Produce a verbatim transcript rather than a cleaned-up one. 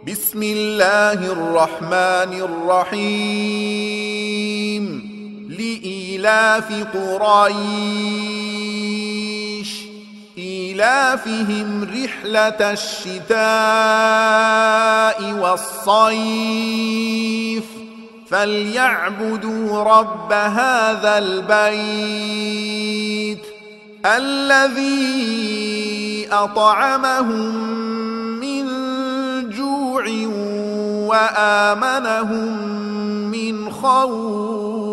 بسم الله الرحمن الرحيم لإيلاف قريش إيلافهم رحلة الشتاء والصيف فليعبدوا رب هذا البيت الذي أطعمهم من جوع وآمنهم من خوف.